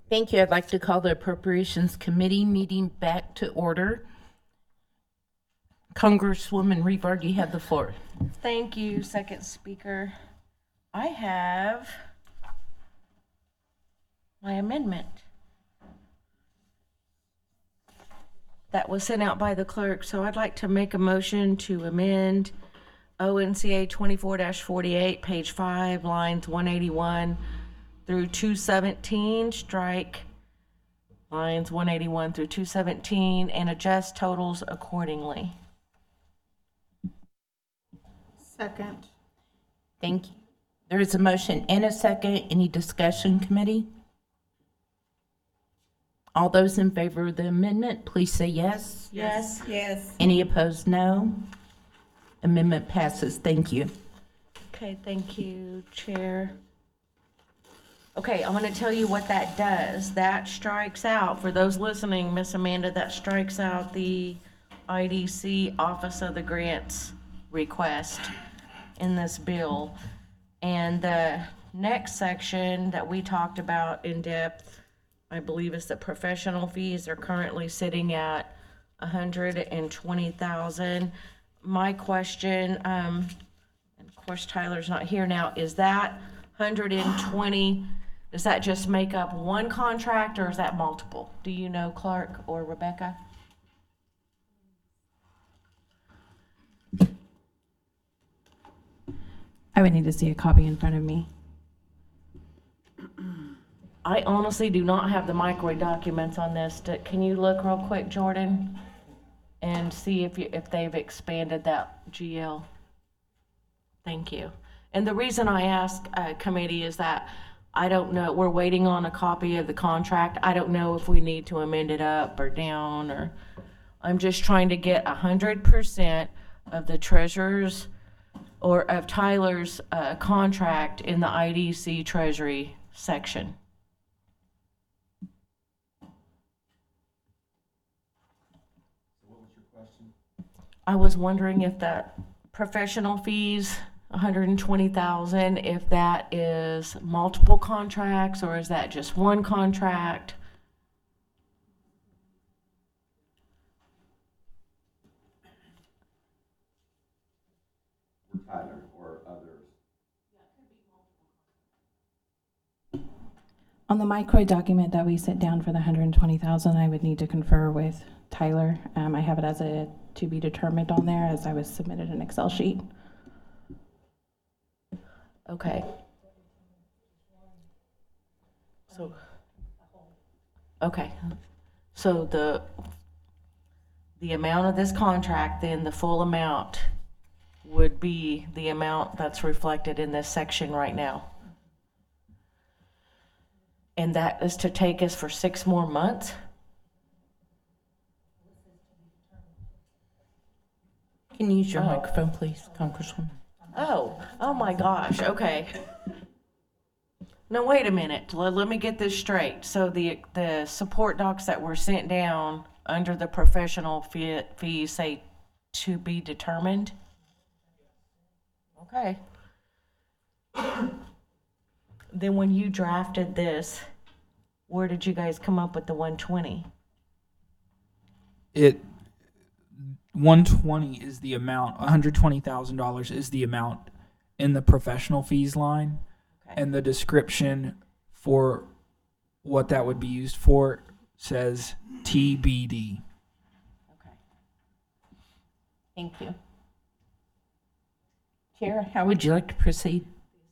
Thank you. I'd like to call the Appropriations Committee meeting back to order. Congresswoman Rebar, you have the floor. Thank you, second speaker. I have my amendment that was sent out by the clerk, so I'd like to make a motion to amend ONCA 24-48, page 5, lines 181 through 217, strike lines 181 through 217, and adjust totals accordingly. Second. Thank you. There is a motion and a second. Any discussion, committee? All those in favor of the amendment, please say yes. Yes. Yes. Any opposed, no. Amendment passes. Thank you. Okay, thank you, Chair. Okay, I'm going to tell you what that does. That strikes out, for those listening, Miss Amanda, that strikes out the IDC Office of the Grants request in this bill. And the next section that we talked about in depth, I believe, is that professional fees are currently sitting at $120,000. My question, and of course Tyler's not here now, is that 120, does that just make up one contract or is that multiple? Do you know, Clark or Rebecca? I would need to see a copy in front of me. I honestly do not have the micro documents on this. Can you look real quick, Jordan? And see if they've expanded that GL. Thank you. And the reason I ask committee is that I don't know, we're waiting on a copy of the contract. I don't know if we need to amend it up or down, or I'm just trying to get 100% of the treasurer's or of Tyler's contract in the IDC Treasury section. I was wondering if that professional fees, 120,000, if that is multiple contracts or is that just one contract? Tyler or others. On the micro document that we sit down for the 120,000, I would need to confer with Tyler. I have it as a to be determined on there as I was submitted an Excel sheet. Okay. So, okay. So the amount of this contract, then the full amount would be the amount that's reflected in this section right now. And that is to take us for 6 more months? Can you use your microphone, please, Congresswoman? Oh my gosh, okay. Now, wait a minute, let me get this straight. So the support docs that were sent down under the professional fees say to be determined? Okay. Then when you drafted this, where did you guys come up with the 120? 120 is the amount. $120,000 is the amount in the professional fees line, Okay. and the description for what that would be used for says TBD. Okay. Thank you. Chair, how would you like to proceed?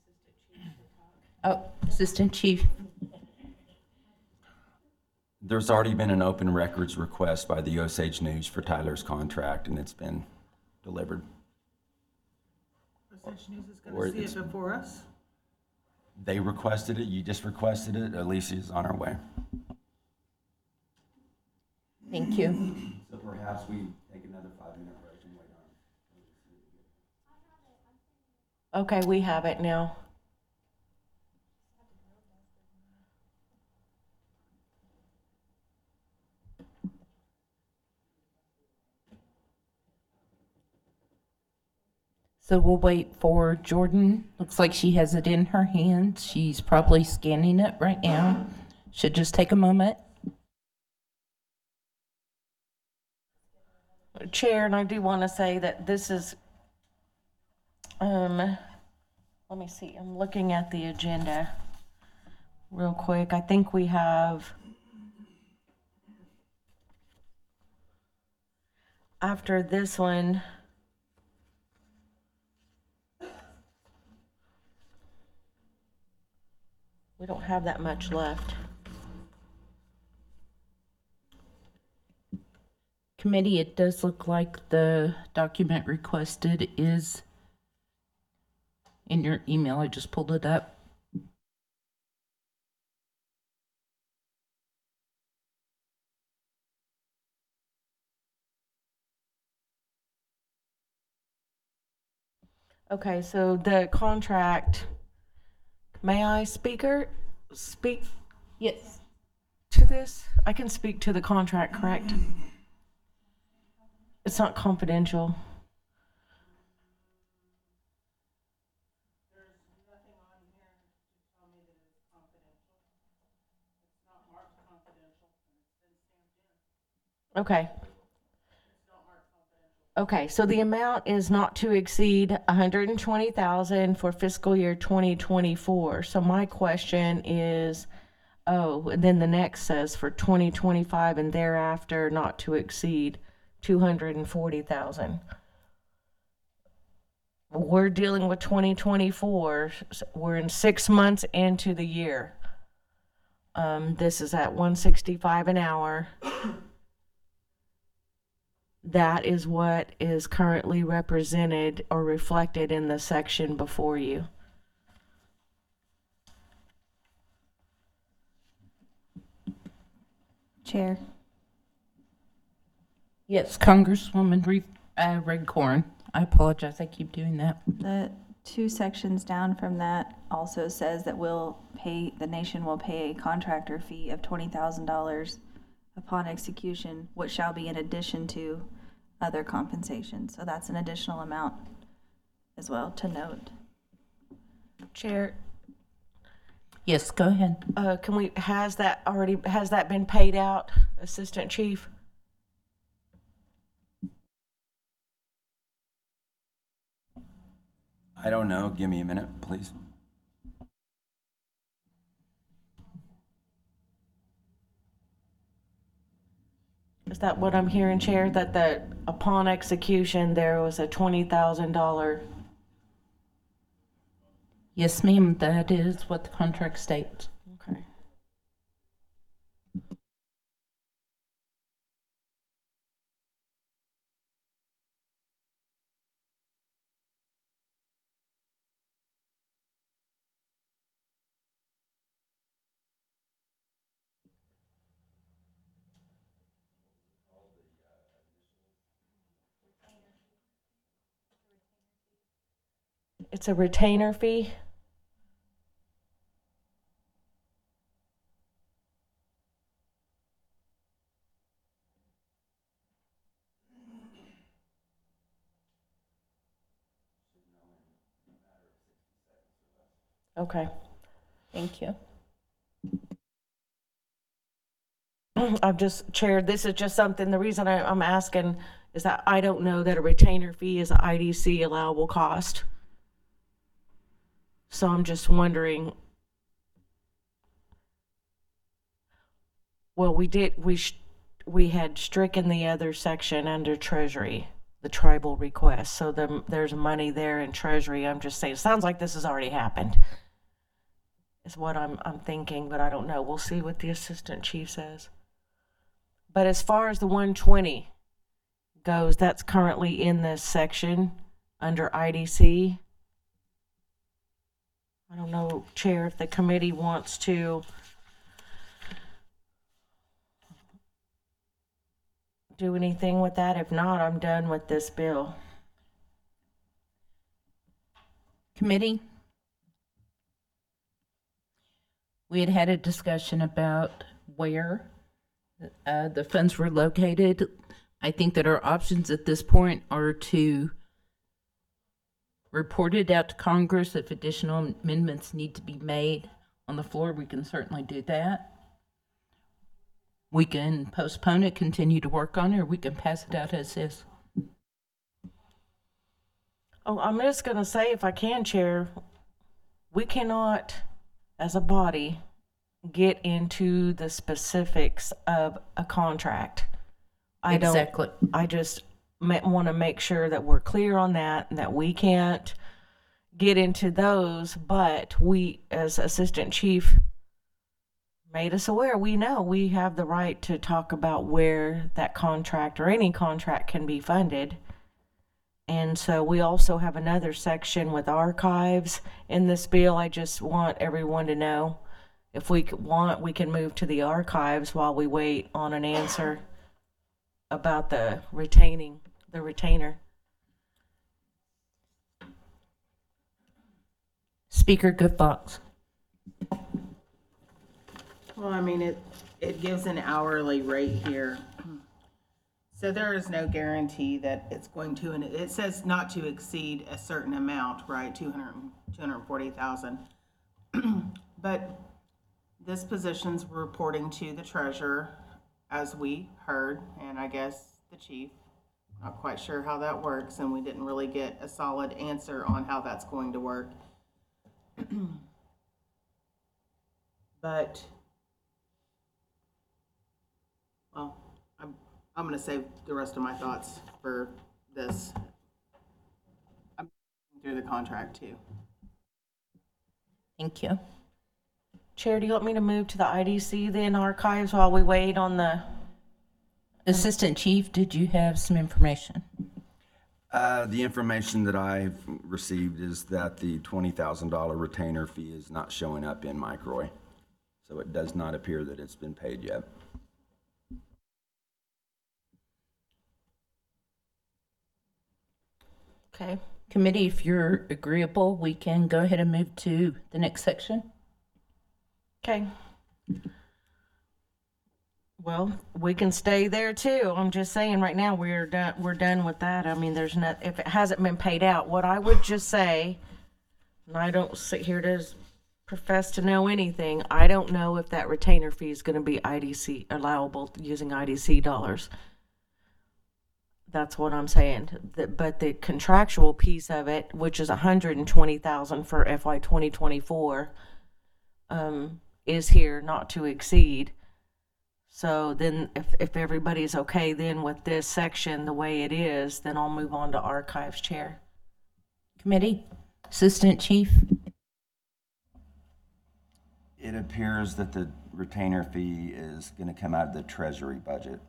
Oh, Assistant Chief. There's already been an open records request by the Osage News for Tyler's contract, and it's been delivered. Osage News is Or going to see it's- it before us. They requested it, you just requested it, Alicia's on her way. Thank you. So perhaps we take another 5-minute break and wait on. Okay, we have it now. So we'll wait for Jordan. Looks like she has it in her hands. She's probably scanning it right now. Should just take a moment. Chair, and I do want to say that this is, let me see, I'm looking at the agenda real quick. I think we have, after this one, we don't have that much left. Committee, it does look like the document requested is in your email. I just pulled it up. Okay, so the contract, may I speak Yes. to this? I can speak to the contract, correct? It's not confidential. Okay. Okay, so the amount is not to exceed 120,000 for fiscal year 2024. So my question is, oh, and then the next says for 2025 and thereafter not to exceed 240,000. We're dealing with 2024. We're in 6 months into the year. This is at 165 an hour. That is what is currently represented or reflected in the section before you. Chair, Yes, Congresswoman Redcorn. I apologize. I keep doing that. the 2 sections down from that also says that the nation will pay a contractor fee of $20,000 upon execution, which shall be in addition to other compensation. So that's an additional amount as well to note. Chair, Yes, go ahead. has that been paid out, Assistant Chief? I don't know. Give me a minute, please. Is that what I'm hearing, Chair? That upon execution, there was a $20,000? Yes, ma'am. That is what the contract states. Okay. It's a retainer fee? Okay. Thank you. I've just, Chair, this is just something, the reason I'm asking is that I don't know that a retainer fee is an IDC allowable cost. So I'm just wondering, well, we had stricken the other section under Treasury, the tribal request. So there's money there in Treasury. I'm just saying, it sounds like this has already happened, is what I'm thinking, but I don't know. We'll see what the Assistant Chief says. But as far as the 120 goes, that's currently in this section under IDC. I don't know, Chair, if the committee wants to do anything with that. If not, I'm done with this bill. Committee? We had a discussion about where the funds were located. I think that our options at this point are to report it out to Congress. If additional amendments need to be made on the floor, we can certainly do that. we can postpone it, continue to work on it, or we can pass it out as is. Oh, I'm just gonna say, if I can, Chair, we cannot, as a body, get into the specifics of a contract. Exactly. I just want to make sure that we're clear on that, and that we can't get into those, but we, as Assistant Chief, made us aware, we know we have the right to talk about where that contract or any contract can be funded. And so we also have another section with archives in this bill. I just want everyone to know, if we want, we can move to the archives while we wait on an answer about the retainer. Speaker Good Fox. Well, I mean, it gives an hourly rate here. So there is no guarantee that it's going to, and it says not to exceed a certain amount, right? 240,000. But this position's reporting to the treasurer, as we heard, and I guess the chief. Not quite sure how that works, and we didn't really get a solid answer on how that's going to work. But, well, I'm going to save the rest of my thoughts for this. I'm through the contract too. Thank you. Chair, do you want me to move to the IDC then, archives, while we wait on the... Assistant Chief, did you have some information? The information that I've received is that the $20,000 retainer fee is not showing up in Microy. So it does not appear that it's been paid yet. Okay. Committee, if you're agreeable, we can go ahead and move to the next section. Okay. Well, we can stay there too. I'm just saying right now we're done with that. I mean, there's not, if it hasn't been paid out, what I would just say, and I don't sit here to profess to know anything, I don't know if that retainer fee is going to be IDC allowable using IDC dollars. That's what I'm saying. But the contractual piece of it, which is $120,000 for FY 2024, is here not to exceed. So then if everybody's okay then with this section the way it is, then I'll move on to archives, Chair. Committee, Assistant Chief. It appears that the retainer fee is going to come out of the Treasury budget.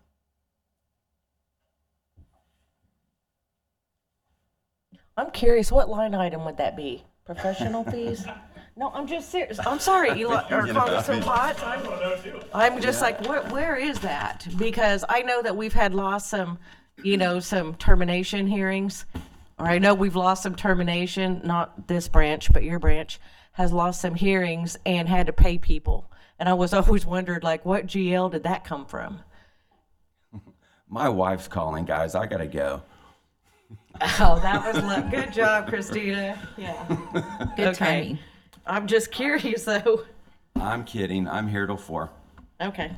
I'm curious, what line item would that be? Professional fees? No, I'm just serious. I'm sorry, Eli, or Congressman Potts. I'm just like, where is that? Because I know that we've lost some, some termination hearings. Or I know we've lost some termination, not this branch, but your branch has lost some hearings and had to pay people. And I was always wondered, like, what GL did that come from? My wife's calling, guys. I got to go. Oh, that was good job, Christina. Yeah. Good Okay. timing. I'm just curious, though. I'm kidding. I'm here till 4. Okay.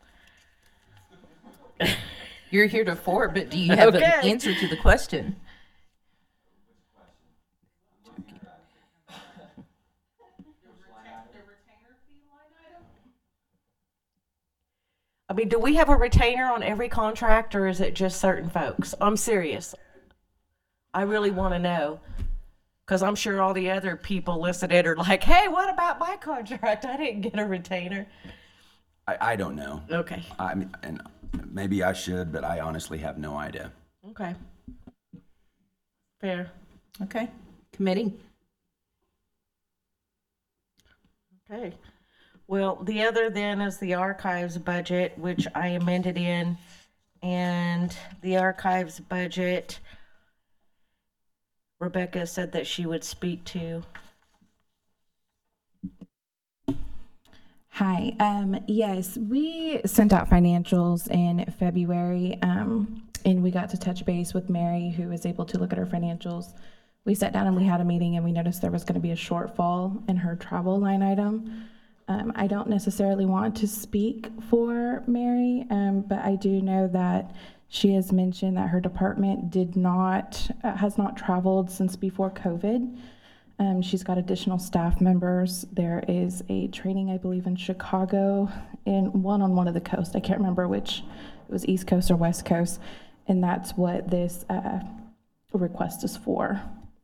You're here to 4, but do you have Okay. an answer to the question? I mean, do we have a retainer on every contract, or is it just certain folks? I'm serious. I really want to know, because I'm sure all the other people listening are like, hey, what about my contract? I didn't get a retainer. I don't know. Okay. I mean, and maybe I should, but I honestly have no idea. Okay. Fair. Okay. Committee. Okay. Well, the other then is the archives budget, which I amended in, and the archives budget, Rebecca said that she would speak to. Hi. Yes, we sent out financials in February, and we got to touch base with Mary, who was able to look at our financials. We sat down and we had a meeting, and we noticed there was going to be a shortfall in her travel line item. I don't necessarily want to speak for Mary, but I do know that she has mentioned that her department has not traveled since before COVID. She's got additional staff members. There is a training, I believe, in Chicago and one on one of the coast. I can't remember which, it was East Coast or West Coast. And that's what this request is for.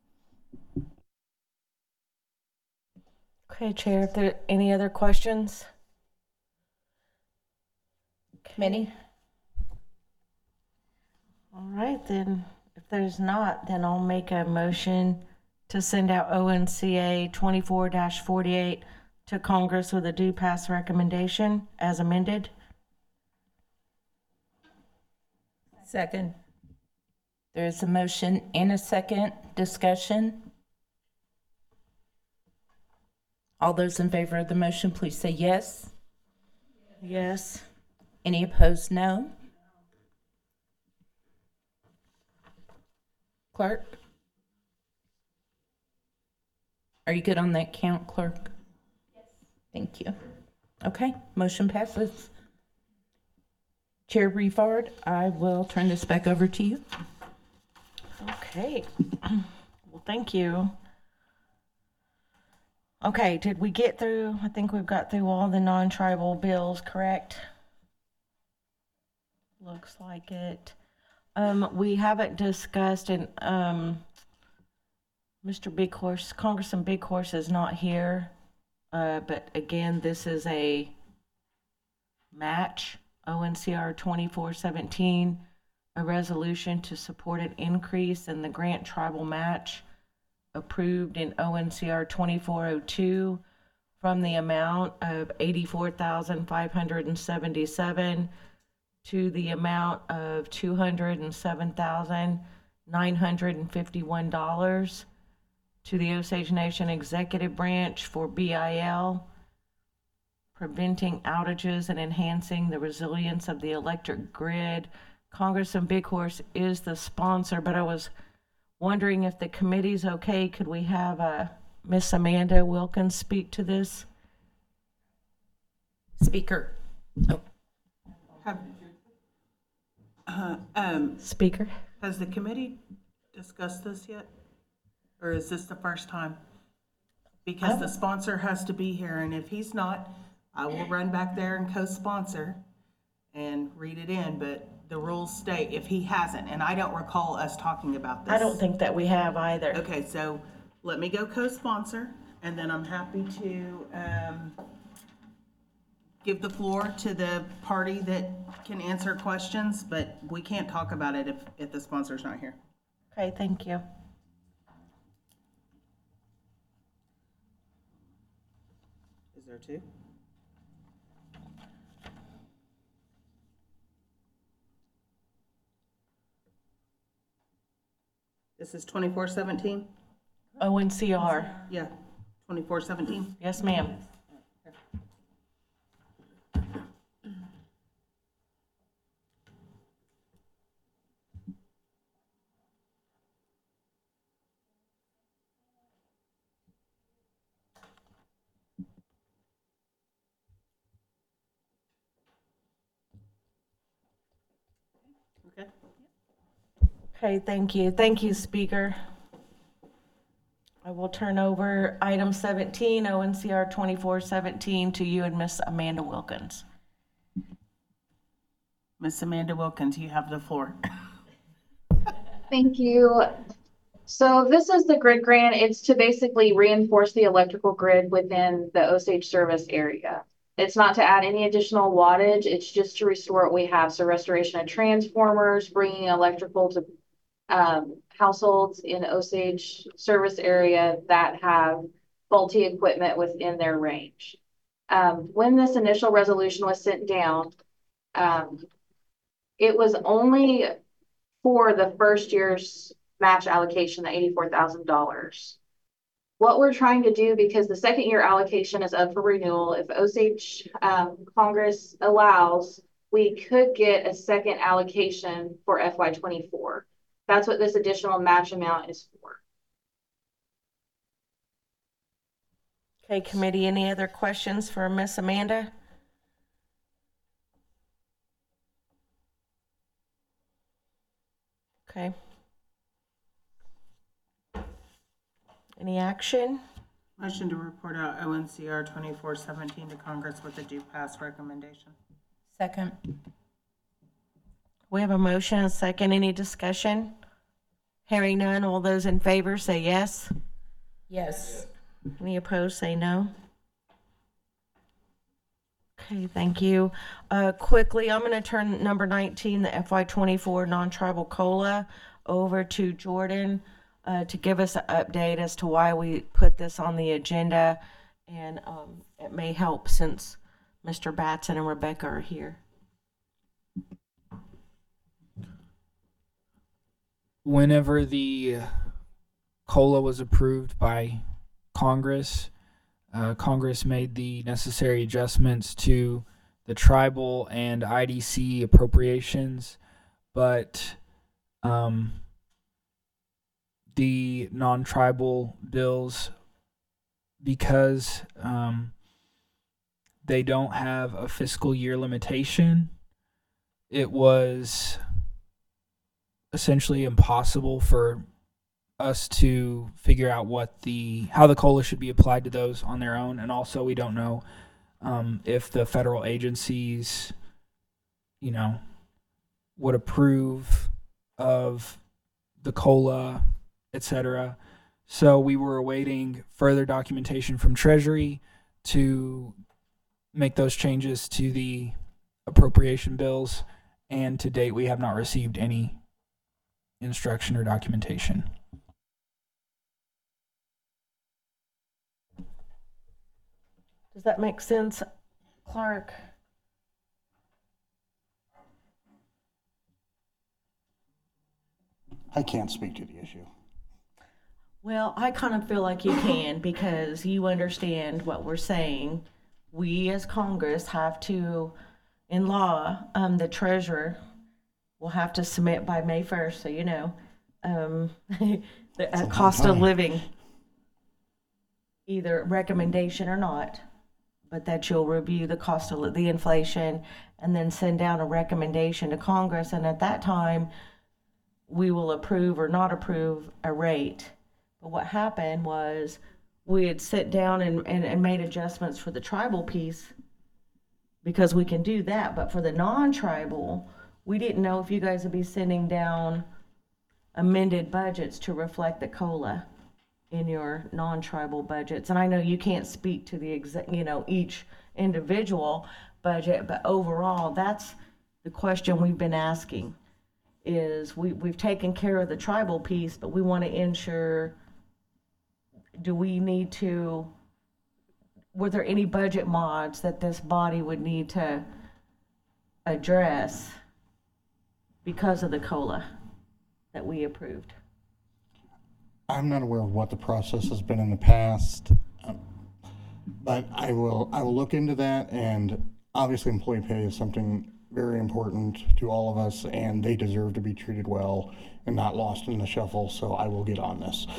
Okay, Chair, if there are any other questions? Committee? All right, then, if there's not, then I'll make a motion to send out ONCA 24-48 to Congress with a due pass recommendation as amended. Second. There is a motion and a second. Discussion. All those in favor of the motion, please say yes. Yes. Any opposed, no. Clerk? Are you good on that count, clerk? Yes. Thank you. Okay, motion passes. Chair Brevard, I will turn this back over to you. Okay. Well, thank you. Okay, did we get through? I think we've got through all the non-tribal bills, correct? Looks like it. We haven't discussed, and Mr. Big Horse, Congressman Big Horse is not here. But again, this is a match, ONCR 2417, a resolution to support an increase in the grant tribal match approved in ONCR 2402 from the amount of $84,577 to the amount of $207,951 to the Osage Nation Executive Branch for BIL, preventing outages and enhancing the resilience of the electric grid. Congressman Big Horse is the sponsor, but I was wondering if the committee's okay. Could we have Miss Amanda Wilkins speak to this? Speaker. Oh, Speaker? Has the committee discussed this yet? Or is this the first time? Because the sponsor has to be here, and if he's not, I will run back there and co-sponsor and read it in, but the rules state if he hasn't, and I don't recall us talking about this. I don't think that we have either. Okay, so let me go co-sponsor, and then I'm happy to give the floor to the party that can answer questions, but we can't talk about it if the sponsor's not here. Okay, thank you. Is there two? This is 2417? ONCR. Yeah, 2417. Yes, ma'am. Okay. Okay, thank you. Thank you, Speaker. I will turn over item 17, ONCR 2417, to you and Miss Amanda Wilkins. Miss Amanda Wilkins, you have the floor. Thank you. So this is the grid grant. It's to basically reinforce the electrical grid within the Osage service area. It's not to add any additional wattage. It's just to restore what we have. So restoration of transformers, bringing electrical to households in Osage service area that have faulty equipment within their range. When this initial resolution was sent down, it was only for the first year's match allocation, the $84,000. What we're trying to do, because the second year allocation is up for renewal, if Osage Congress allows, we could get a second allocation for FY24. That's what this additional match amount is for. Okay, committee, any other questions for Miss Amanda? Okay. Any action? Motion to report out ONCR 2417 to Congress with a due pass recommendation. Second. We have a motion, a second, any discussion? Hearing none, all those in favor say yes. Yes. Any opposed, say no. Okay, thank you. Quickly, I'm gonna turn number 19, the FY24 non-tribal COLA, over to Jordan to give us an update as to why we put this on the agenda. And it may help since Mr. Batson and Rebecca are here. Whenever the COLA was approved by Congress, Congress made the necessary adjustments to the tribal and IDC appropriations, but the non-tribal bills, because they don't have a fiscal year limitation, it was essentially impossible for us to figure out how the COLA should be applied to those on their own. And also we don't know if the federal agencies, would approve of the COLA, etc. So we were awaiting further documentation from Treasury to make those changes to the appropriation bills. And to date, we have not received any instruction or documentation. Does that make sense, Clark? I can't speak to the issue. Well, I kind of feel like you can because you understand what we're saying. We as Congress have to, in law, the treasurer will have to submit by May 1st, so you know, the cost of living, either recommendation or not, but that you'll review the cost of the inflation and then send down a recommendation to Congress. And at that time, we will approve or not approve a rate. But what happened was we had sit down and made adjustments for the tribal piece because we can do that. But for the non-tribal, we didn't know if you guys would be sending down amended budgets to reflect the COLA in your non-tribal budgets. And I know you can't speak to the each individual budget, but overall, that's the question we've been asking. Is we've taken care of the tribal piece, but we want to ensure, were there any budget mods that this body would need to address because of the COLA that we approved? I'm not aware of what the process has been in the past, but I will look into that. And obviously employee pay is something very important to all of us, and they deserve to be treated well and not lost in the shuffle. So I will get on this.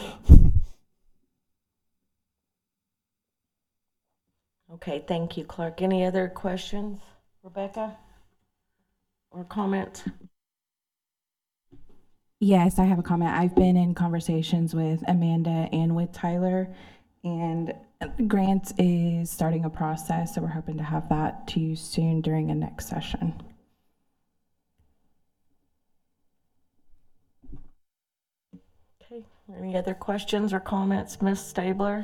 Okay, thank you, Clark. Any other questions, Rebecca, or comments? Yes, I have a comment. I've been in conversations with Amanda and with Tyler, and Grant is starting a process, so we're hoping to have that to you soon during a next session. Okay, any other questions or comments, Ms. Stabler?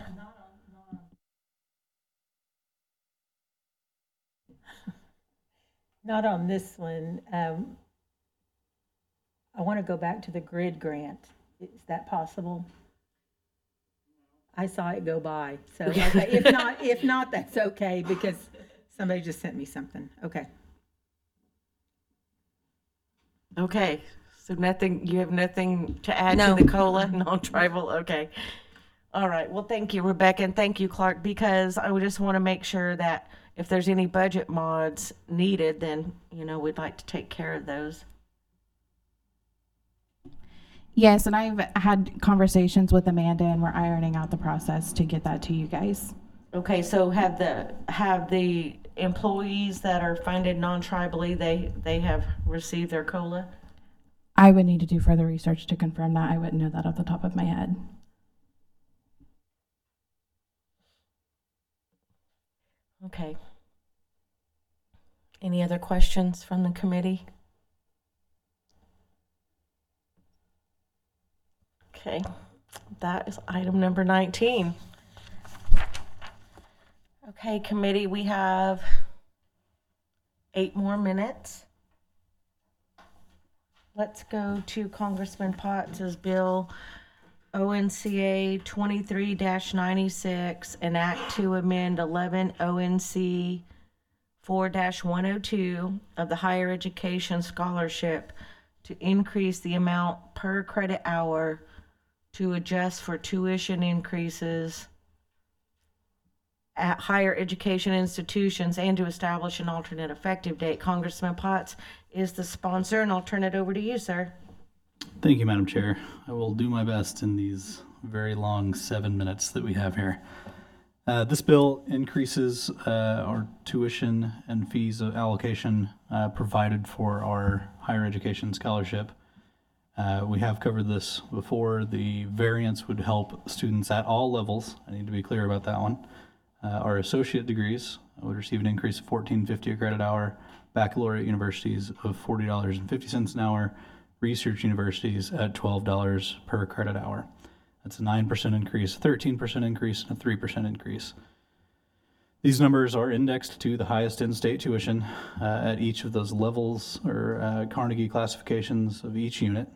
Not on this one. I want to go back to the grid grant. Is that possible? I saw it go by, so okay. If not, that's okay, because somebody just sent me something. Okay. Okay, so you have nothing to add to the COLA, non-tribal, okay. All right, well, thank you, Rebecca, and thank you, Clark, because I would just want to make sure that if there's any budget mods needed, then, we'd like to take care of those. Yes, and I've had conversations with Amanda, and we're ironing out the process to get that to you guys. Okay, so have the employees that are funded non-tribally, they have received their COLA? I would need to do further research to confirm that. I wouldn't know that off the top of my head. Okay. Any other questions from the committee? Okay, that is item number 19. Okay, committee, we have 8 more minutes. Let's go to Congressman Potts's bill, ONCA 23-96, an act to amend 11 ONC 4-102 of the Higher Education Scholarship to increase the amount per credit hour to adjust for tuition increases at higher education institutions and to establish an alternate effective date. Congressman Potts is the sponsor, and I'll turn it over to you, sir. Thank you, Madam Chair. I will do my best in these very long 7 minutes that we have here. This bill increases our tuition and fees allocation provided for our higher education scholarship. We have covered this before. The variance would help students at all levels. I need to be clear about that one. Our associate degrees would receive an increase of $14.50 a credit hour, baccalaureate universities of $40.50 an hour, research universities at $12 per credit hour. That's a 9% increase, a 13% increase, and a 3% increase. These numbers are indexed to the highest in-state tuition at each of those levels or Carnegie classifications of each unit.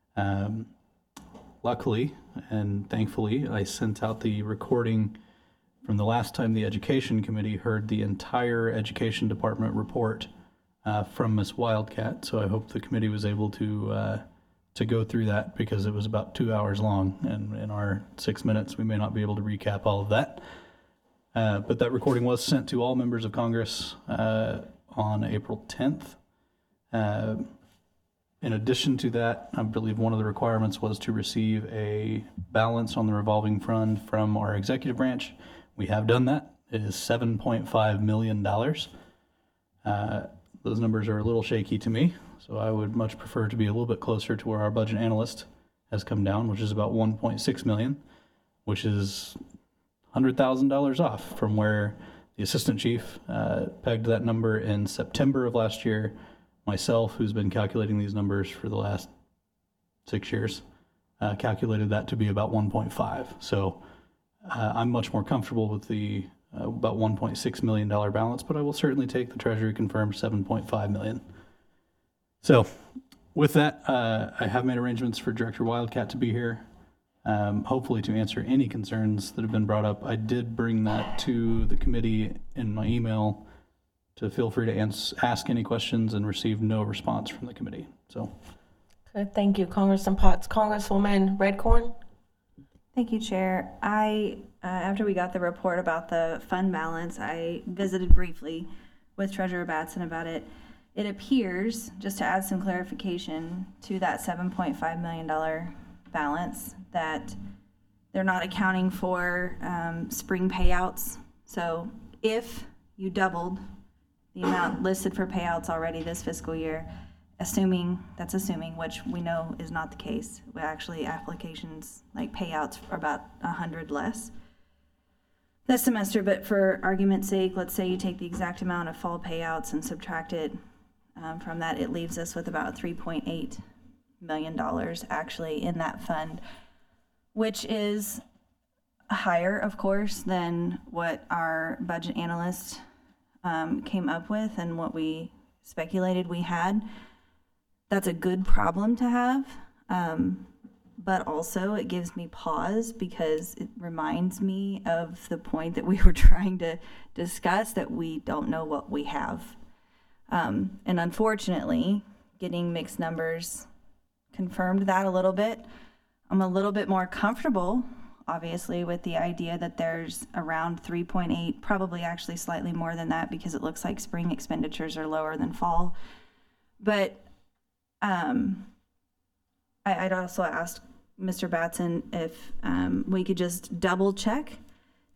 Luckily and thankfully, I sent out the recording from the last time the Education Committee heard the entire Education Department report from Ms. Wildcat. So I hope the committee was able to go through that because it was about 2 hours long, and in our 6 minutes we may not be able to recap all of that. But that recording was sent to all members of Congress on April 10th. In addition to that, I believe one of the requirements was to receive a balance on the revolving fund from our executive branch. We have done that. It is $7.5 million. Those numbers are a little shaky to me, so I would much prefer to be a little bit closer to where our budget analyst has come down, which is about $1.6 million, which is $100,000 off from where the assistant chief pegged that number in September of last year. Myself, who's been calculating these numbers for the last 6 years, calculated that to be about 1.5. So I'm much more comfortable with the about $1.6 million balance, but I will certainly take the Treasury confirmed $7.5 million. So with that, I have made arrangements for Director Wildcat to be here, hopefully to answer any concerns that have been brought up. I did bring that to the committee in my email to feel free to ask any questions and receive no response from the committee. So, Good, thank you, Congressman Potts. Congresswoman Redcorn? Thank you, Chair. After we got the report about the fund balance, I visited briefly with Treasurer Batson about it. It appears, just to add some clarification to that $7.5 million balance, that they're not accounting for spring payouts. So if you doubled the amount listed for payouts already this fiscal year, assuming, which we know is not the case. We actually, applications, like payouts, are about 100 less this semester, but for argument's sake, let's say you take the exact amount of fall payouts and subtract it from that, it leaves us with about $3.8 million actually in that fund, which is higher, of course, than what our budget analyst came up with and what we speculated we had. That's a good problem to have, but also it gives me pause because it reminds me of the point that we were trying to discuss, that we don't know what we have. And unfortunately, getting mixed numbers confirmed that a little bit. I'm a little bit more comfortable, obviously, with the idea that there's around 3.8, probably actually slightly more than that because it looks like spring expenditures are lower than fall. But I'd also asked Mr. Batson if we could just double check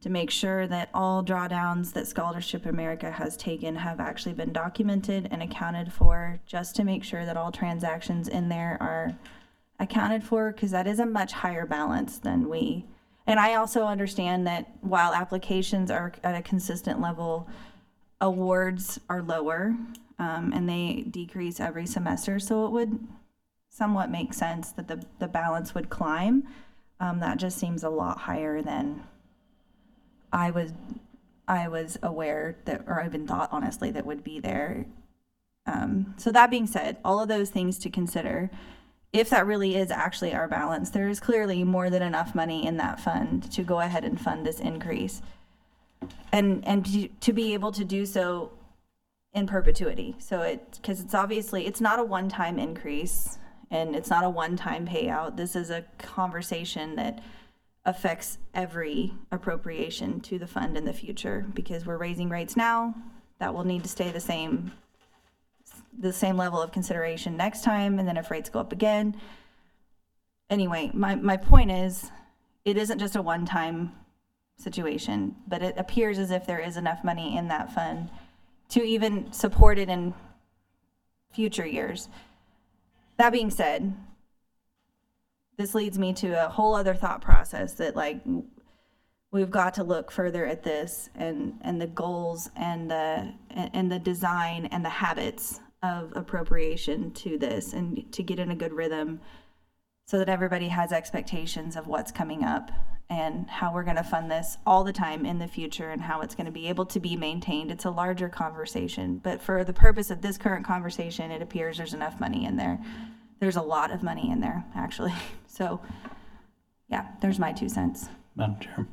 to make sure that all drawdowns that Scholarship America has taken have actually been documented and accounted for, just to make sure that all transactions in there are accounted for, because that is a much higher balance than we. And I also understand that while applications are at a consistent level, awards are lower, and they decrease every semester. So it would somewhat make sense that the balance would climb. That just seems a lot higher than I was aware that, or even thought honestly, that would be there. So that being said, all of those things to consider, if that really is actually our balance, there is clearly more than enough money in that fund to go ahead and fund this increase. And to be able to do so in perpetuity. So because it's obviously, it's not a one-time increase and it's not a one-time payout. This is a conversation that affects every appropriation to the fund in the future, because we're raising rates now. That will need to stay the same level of consideration next time, and then if rates go up again. Anyway, my point is, it isn't just a one-time situation, but it appears as if there is enough money in that fund to even support it in future years. That being said, this leads me to a whole other thought process that, like, we've got to look further at this and the goals and the design and the habits of appropriation to this, and to get in a good rhythm so that everybody has expectations of what's coming up and how we're going to fund this all the time in the future and how it's going to be able to be maintained. It's a larger conversation, but for the purpose of this current conversation, it appears there's enough money in there. There's a lot of money in there, actually. So yeah, there's my 2 cents. Madam Chair.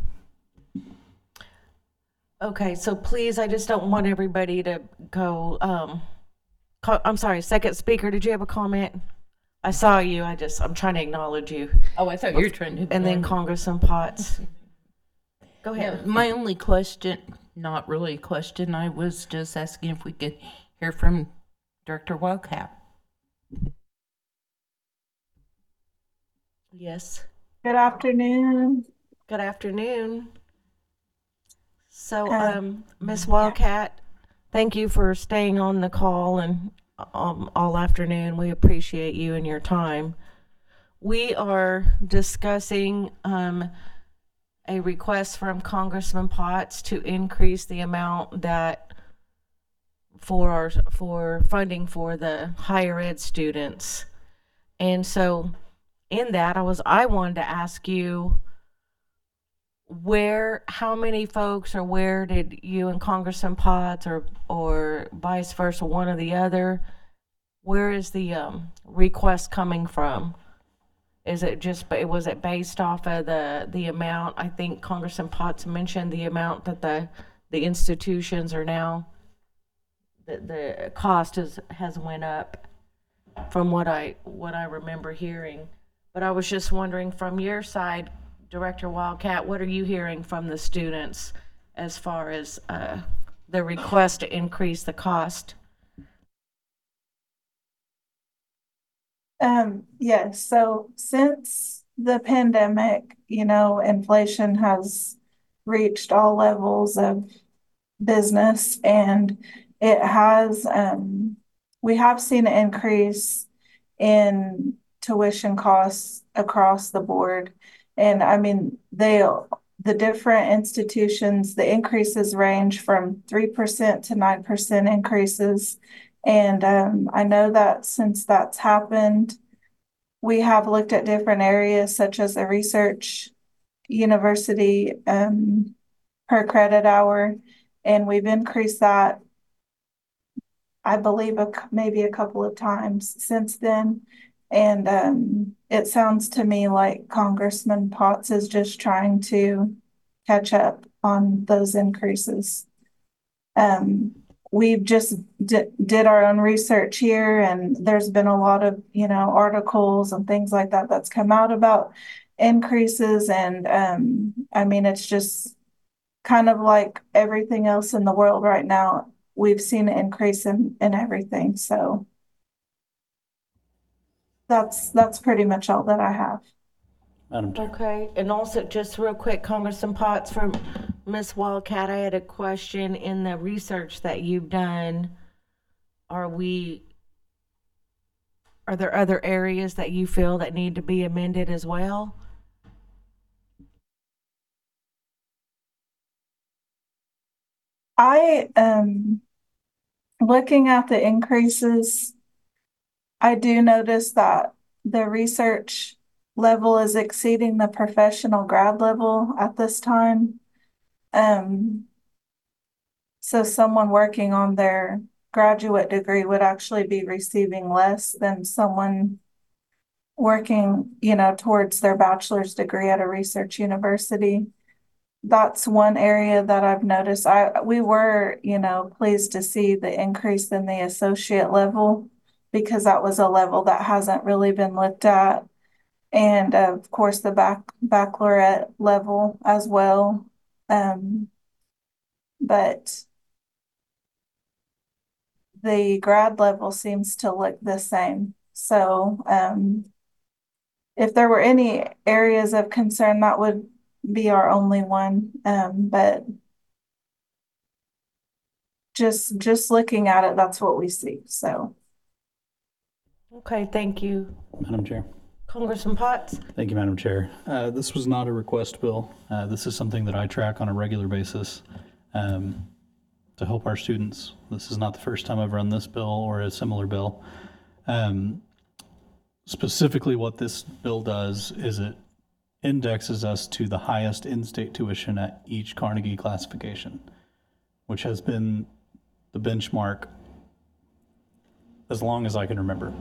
Okay, so please, I just don't want everybody to go, I'm sorry, second speaker, did you have a comment? I saw you, I'm trying to acknowledge you. Oh, I thought you were trying to. And then Congressman Potts. Go ahead. Yeah, my only question, not really a question, I was just asking if we could hear from Director Wildcat. Yes. Good afternoon. Good afternoon. So, Ms. Wildcat, thank you for staying on the call and all afternoon. We appreciate you and your time. We are discussing a request from Congressman Potts to increase the amount that for funding for the higher ed students. And so in that, I wanted to ask you how many folks, or where did you and Congressman Potts or vice versa, one or the other, where is the request coming from? Was it based off of the amount? I think Congressman Potts mentioned the amount that the institutions are now, the cost has went up from what I remember hearing. But I was just wondering, from your side, Director Wildcat, what are you hearing from the students as far as the request to increase the cost? Yes, so since the pandemic, inflation has reached all levels of business, and it has, we have seen an increase in tuition costs across the board. And I mean, the different institutions, the increases range from 3% to 9% increases. And I know that since that's happened, we have looked at different areas such as a research university per credit hour, and we've increased that, I believe, maybe a couple of times since then. And it sounds to me like Congressman Potts is just trying to catch up on those increases. We've just did our own research here, and there's been a lot of, articles and things like that that's come out about increases. And I mean, it's just kind of like everything else in the world right now. We've seen an increase in everything. So that's pretty much all that I have. Madam Chair. Okay, and also just real quick, Congressman Potts, Miss Wildcat, I had a question. In the research that you've done, are there other areas that you feel that need to be amended as well? I looking at the increases, I do notice that the research level is exceeding the professional grad level at this time. So someone working on their graduate degree would actually be receiving less than someone working, towards their bachelor's degree at a research university. That's one area that I've noticed. We were, pleased to see the increase in the associate level because that was a level that hasn't really been looked at. And of course, the baccalaureate level as well. But the grad level seems to look the same. So if there were any areas of concern, that would be our only one. But just looking at it, that's what we see. So. Okay, thank you. Madam Chair. Congressman Potts? Thank you, Madam Chair. This was not a request bill. This is something that I track on a regular basis to help our students. This is not the first time I've run this bill or a similar bill. Specifically, what this bill does is it indexes us to the highest in-state tuition at each Carnegie classification, which has been the benchmark as long as I can remember.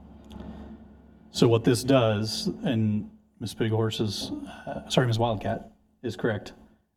So what this does, and Ms. Big Horse's, Ms. Wildcat is correct.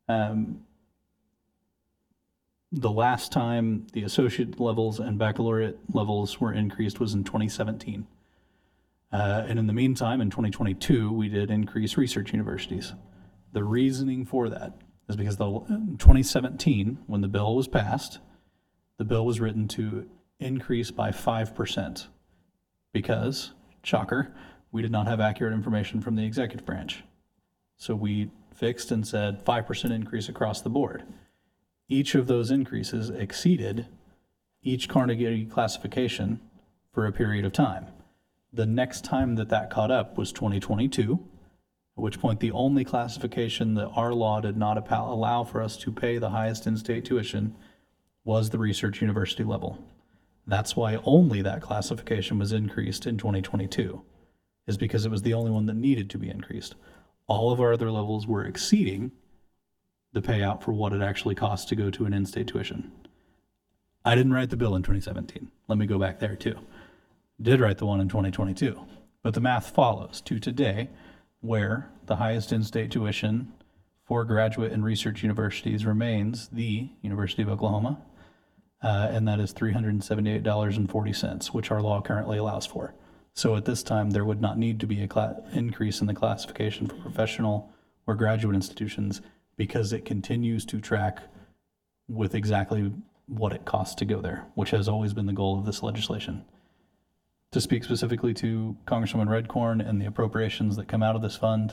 The last time the associate levels and baccalaureate levels were increased was in 2017. And in the meantime, in 2022, we did increase research universities. The reasoning for that is because in 2017, when the bill was passed, the bill was written to increase by 5% because, shocker, we did not have accurate information from the executive branch. So we fixed and said 5% increase across the board. Each of those increases exceeded each Carnegie classification for a period of time. The next time that caught up was 2022, at which point the only classification that our law did not allow for us to pay the highest in-state tuition was the research university level. That's why only that classification was increased in 2022, is because it was the only one that needed to be increased. All of our other levels were exceeding the payout for what it actually costs to go to an in-state tuition. I didn't write the bill in 2017. Let me go back there too. Did write the one in 2022. But the math follows to today, where the highest in-state tuition for graduate and research universities remains the University of Oklahoma, and that is $378.40, which our law currently allows for. So at this time, there would not need to be an increase in the classification for professional or graduate institutions because it continues to track with exactly what it costs to go there, which has always been the goal of this legislation. To speak specifically to Congresswoman Redcorn and the appropriations that come out of this fund,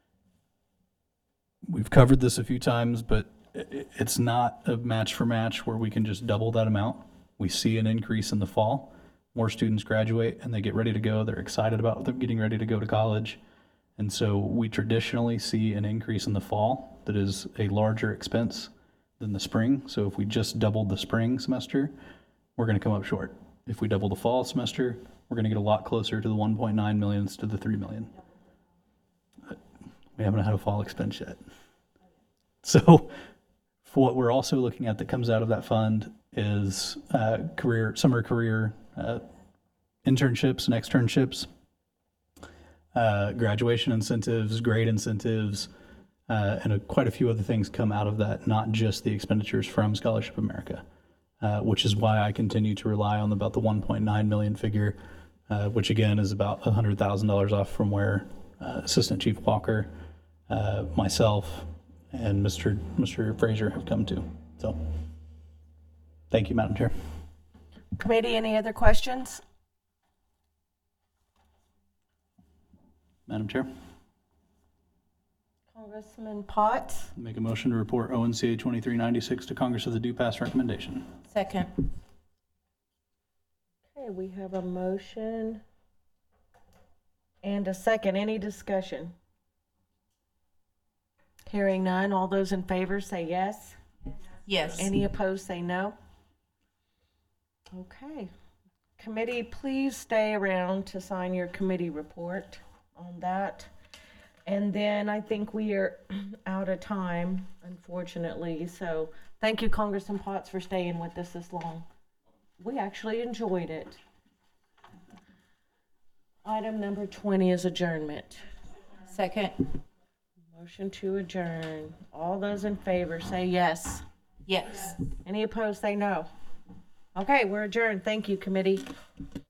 we've covered this a few times, but it's not a match for match where we can just double that amount. We see an increase in the fall. More students graduate and they get ready to go. They're excited about them getting ready to go to college. And so we traditionally see an increase in the fall that is a larger expense than the spring. So if we just doubled the spring semester, we're going to come up short. If we double the fall semester, we're going to get a lot closer to the 1.9 million instead of the 3 million. We haven't had a fall expense yet. So for what we're also looking at that comes out of that fund is summer career internships and externships, graduation incentives, grade incentives, and quite a few other things come out of that, not just the expenditures from Scholarship America, which is why I continue to rely on about the 1.9 million figure, which again is about $100,000 off from where Assistant Chief Walker, myself, and Mr. Frazier have come to. So, thank you, Madam Chair. Committee, any other questions? Madam Chair. Congressman Potts. Make a motion to report ONCA 2396 to Congress as a due pass recommendation. Second. Okay, we have a motion and a second. Any discussion? Hearing none. All those in favor say yes. Yes. Any opposed say no. Okay. Committee, please stay around to sign your committee report on that. And then I think we are out of time, unfortunately. So thank you, Congressman Potts, for staying with us this long. We actually enjoyed it. Item number 20 is adjournment. Second. Motion to adjourn. All those in favor say yes. Yes. Any opposed say no. Okay, we're adjourned. Thank you, committee.